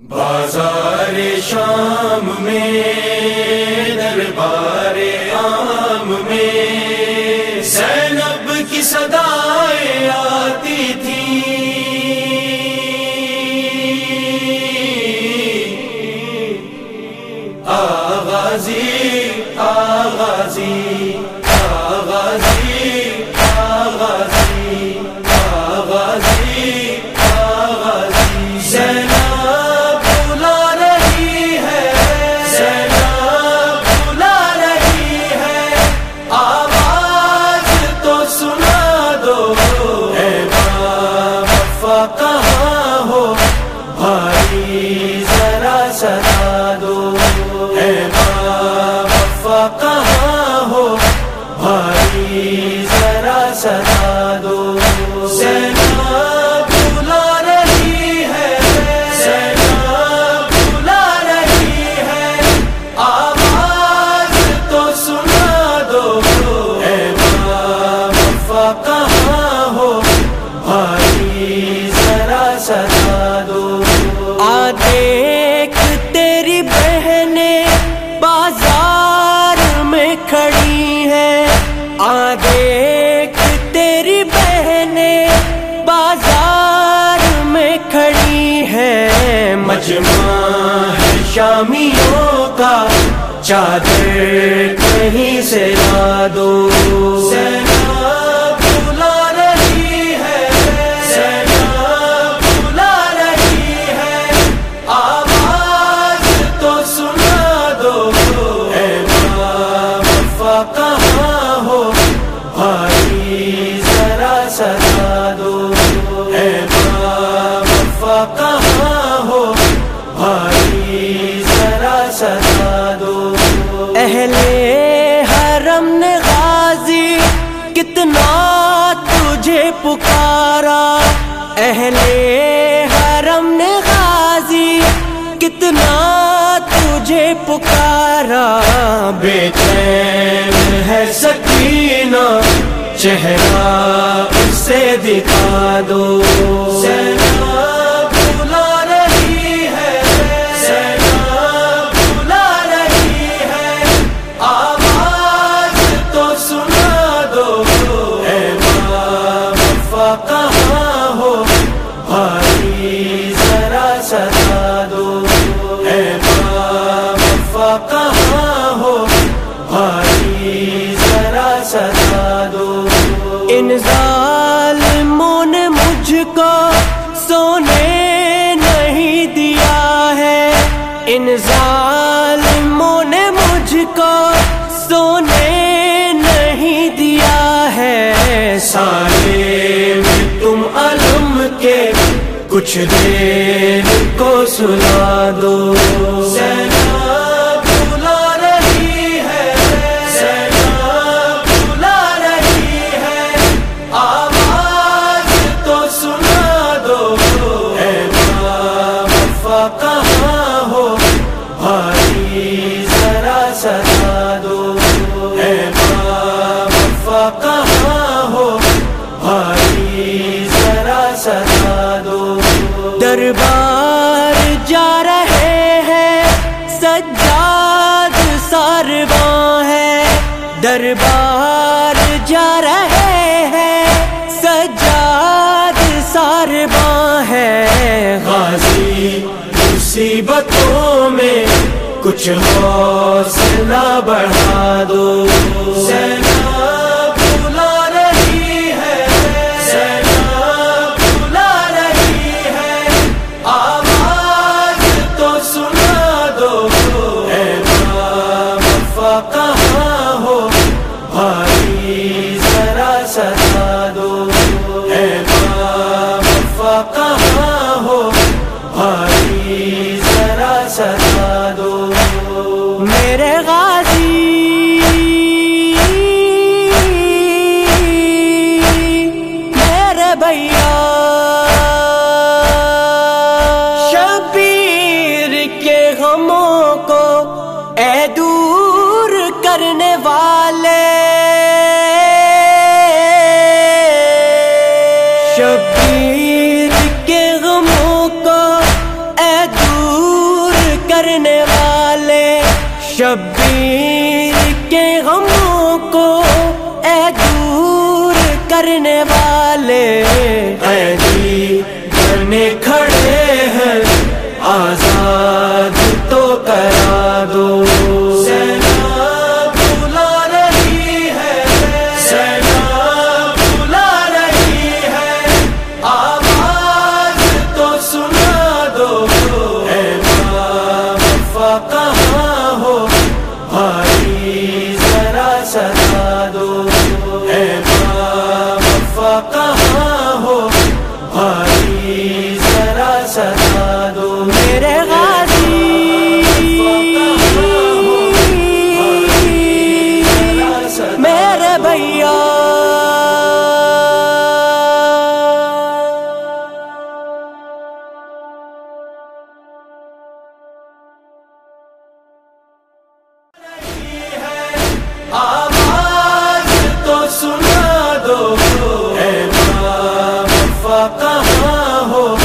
بازار شام میں دربار عام میں زینب کی صدائیں آتی تھیں، آغازی آغازی آغازی آغازی آغازی آغازی زینب بلا رہی ہے، زینب بلا رہی ہے، آواز تو سنا دو، اے ماں وفا کہاں ہو بھائی ذرا صدا دو، اے ماں وفا کہاں ہو بھائی ذرا صدا دو، زینب بلا رہی ہے، زینب بلا رہی ہے، آواز تو سنا دو، اے ماں وفا کہاں ہو بھائی ذرا صدا دو، دیکھ تیری بہنیں بازار میں کھڑی ہیں، دیکھ تیری بہنیں بازار میں کھڑی ہیں، مجمع ہے شامیوں کا چادر کہیں سے لا دو، زینب بلا رہی ہے، زینب بلا رہی ہے، آواز تو سنا دو، اے ماں وفا کہاں ہو بھائی ذرا صدا دو، اے ماں وفا کہاں ہو بھائی ذرا صدا دو، اہل حرم نے غازی کتنا تجھے پکارا، اہل حرم نے غازی کتنا تجھے پکارا، بے چین ہے سکینہ چہرہ اسے دکھا دو، زینب بلا رہی ہے، زینب بلا رہی ہے، آواز تو سنا دو، اے ماں وفا کہاں ہو بھائی ذرا صدا دو، اے ماں وفا کہاں ہو بھائی ذرا صدا دو، ان ظالموں نے مجھ کو سونے نہیں دیا ہے، ان ظالموں نے مجھ کو سونے نہیں دیا ہے، سارے میں تم علم کے کچھ دیر کو سلا دو، زینب بلا رہی ہے، زینب بلا رہی ہے، آواز تو سنا دو، اے ماں وفا کہاں ہو بھائی ذرا صدا دو، اے ماں وفا کہاں ہو بھائی ذرا صدا دو، دربار جا رہے ہیں سجاد سارواں ہے، دربار جا رہے ہیں سجاد سارواں ہے، غازی مصیبتوں میں کچھ حوصلہ بڑھا دو، زینب بلا رہی ہے، زینب بلا رہی ہے، آواز تو سنا دو، اے ماں وفا کہاں ہو بھائی ذرا صدا دو، اے ماں وفا کہاں ہو بھائی ذرا صدا دو، میرے غازی میرے بھیا شبیر کے غموں کو اے دور کرنے والے، شبیر کے غموں کو اے دور شبیر کے غموں کو اے دور کرنے والے، قیدی بنے کھڑے ہیں آزاد تو کرا دو، سینا بلا رہی ہے، سینا بلا رہی ہے، آواز تو سنا دو، اے ماں وفا کہاں ہو بھائی ذرا ستا دو، اے ماں وفا کہاں ہو بھائی ذرا ستا دو، میرے غازی میرے بھیا آواز تو سنا دو، اے ماں وفا کہاں ہو